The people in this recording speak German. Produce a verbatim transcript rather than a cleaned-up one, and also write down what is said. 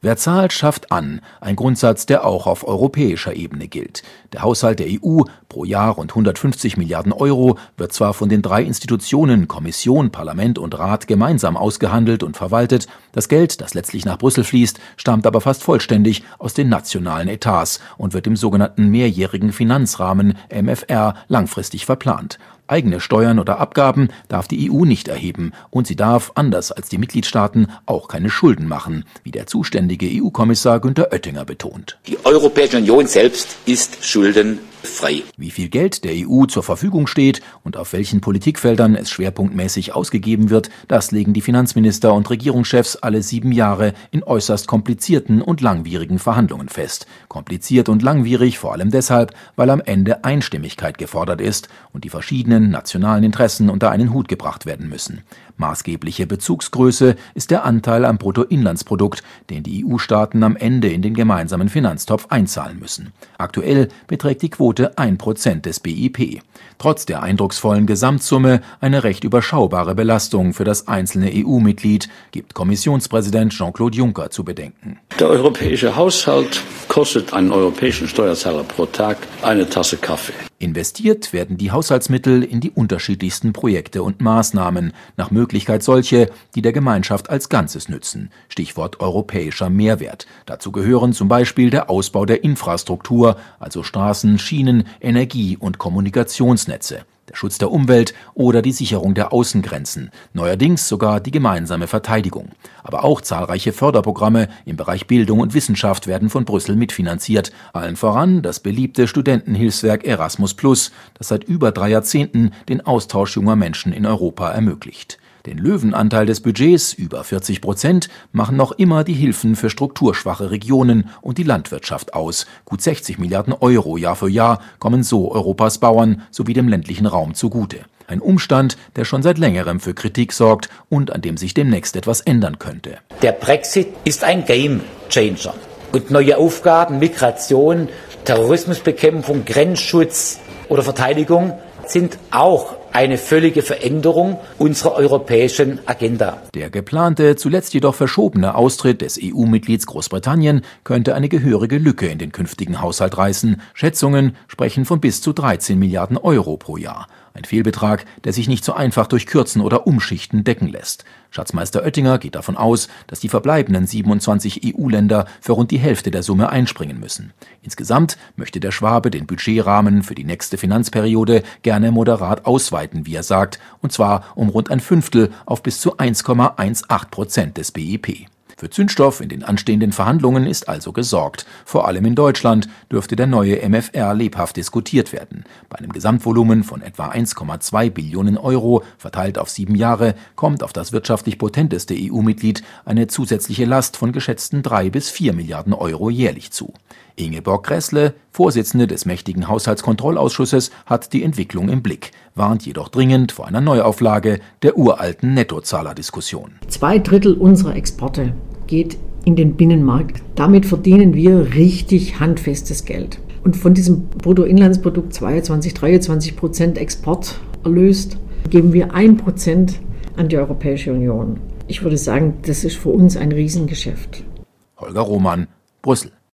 Wer zahlt, schafft an, ein Grundsatz, der auch auf europäischer Ebene gilt. Der Haushalt der E U, pro Jahr rund hundertfünfzig Milliarden Euro, wird zwar von den drei Institutionen, Kommission, Parlament und Rat, gemeinsam ausgehandelt und verwaltet. Das Geld, das letztlich nach Brüssel fließt, stammt aber fast vollständig aus den nationalen Etats und wird im sogenannten mehrjährigen Finanzrahmen M F R langfristig verplant. Eigene Steuern oder Abgaben darf die E U nicht erheben und sie darf, anders als die Mitgliedstaaten, auch keine Schulden machen, wie der zuständige E U-Kommissar Günther Oettinger betont. Die Europäische Union selbst ist schuldenfrei. Wie viel Geld der E U zur Verfügung steht und auf welchen Politikfeldern es schwerpunktmäßig ausgegeben wird, das legen die Finanzminister und Regierungschefs alle sieben Jahre in äußerst komplizierten und langwierigen Verhandlungen fest. Kompliziert und langwierig vor allem deshalb, weil am Ende Einstimmigkeit gefordert ist und die verschiedenen nationalen Interessen unter einen Hut gebracht werden müssen. Maßgebliche Bezugsgröße ist der Anteil am Bruttoinlandsprodukt, den die E U-Staaten am Ende in den gemeinsamen Finanztopf einzahlen müssen. Aktuell beträgt die Quote ein Prozent des B I P. Trotz der eindrucksvollen Gesamtsumme eine recht überschaubare Belastung für das einzelne E U-Mitglied, gibt Kommissionspräsident Jean-Claude Juncker zu bedenken. Der europäische Haushalt kostet einen europäischen Steuerzahler pro Tag eine Tasse Kaffee. Investiert werden die Haushaltsmittel in die unterschiedlichsten Projekte und Maßnahmen, nach Möglichkeit solche, die der Gemeinschaft als Ganzes nützen. Stichwort europäischer Mehrwert. Dazu gehören zum Beispiel der Ausbau der Infrastruktur, also Straßen, Schienen, Energie- und Kommunikationsnetze, der Schutz der Umwelt oder die Sicherung der Außengrenzen, neuerdings sogar die gemeinsame Verteidigung. Aber auch zahlreiche Förderprogramme im Bereich Bildung und Wissenschaft werden von Brüssel mitfinanziert, allen voran das beliebte Studentenhilfswerk Erasmus plus, das seit über drei Jahrzehnten den Austausch junger Menschen in Europa ermöglicht. Den Löwenanteil des Budgets, über vierzig Prozent, machen noch immer die Hilfen für strukturschwache Regionen und die Landwirtschaft aus. Gut sechzig Milliarden Euro Jahr für Jahr kommen so Europas Bauern sowie dem ländlichen Raum zugute. Ein Umstand, der schon seit längerem für Kritik sorgt und an dem sich demnächst etwas ändern könnte. Der Brexit ist ein Game Changer. Und neue Aufgaben, Migration, Terrorismusbekämpfung, Grenzschutz oder Verteidigung sind auch eine völlige Veränderung unserer europäischen Agenda. Der geplante, zuletzt jedoch verschobene Austritt des E U-Mitglieds Großbritannien könnte eine gehörige Lücke in den künftigen Haushalt reißen. Schätzungen sprechen von bis zu dreizehn Milliarden Euro pro Jahr. Ein Fehlbetrag, der sich nicht so einfach durch Kürzen oder Umschichten decken lässt. Schatzmeister Oettinger geht davon aus, dass die verbleibenden siebenundzwanzig E U-Länder für rund die Hälfte der Summe einspringen müssen. Insgesamt möchte der Schwabe den Budgetrahmen für die nächste Finanzperiode gerne moderat ausweiten, wie er sagt, und zwar um rund ein Fünftel auf bis zu eins Komma achtzehn Prozent des B I P. Für Zündstoff in den anstehenden Verhandlungen ist also gesorgt. Vor allem in Deutschland dürfte der neue M F R lebhaft diskutiert werden. Bei einem Gesamtvolumen von etwa eins Komma zwei Billionen Euro, verteilt auf sieben Jahre, kommt auf das wirtschaftlich potenteste E U-Mitglied eine zusätzliche Last von geschätzten drei bis vier Milliarden Euro jährlich zu. Ingeborg Gräßle, Vorsitzende des mächtigen Haushaltskontrollausschusses, hat die Entwicklung im Blick, warnt jedoch dringend vor einer Neuauflage der uralten Nettozahlerdiskussion. Zwei Drittel unserer Exporte geht in den Binnenmarkt. Damit verdienen wir richtig handfestes Geld. Und von diesem Bruttoinlandsprodukt zweiundzwanzig, dreiundzwanzig Prozent Export erlöst, geben wir ein Prozent an die Europäische Union. Ich würde sagen, das ist für uns ein Riesengeschäft. Holger Roman, Brüssel.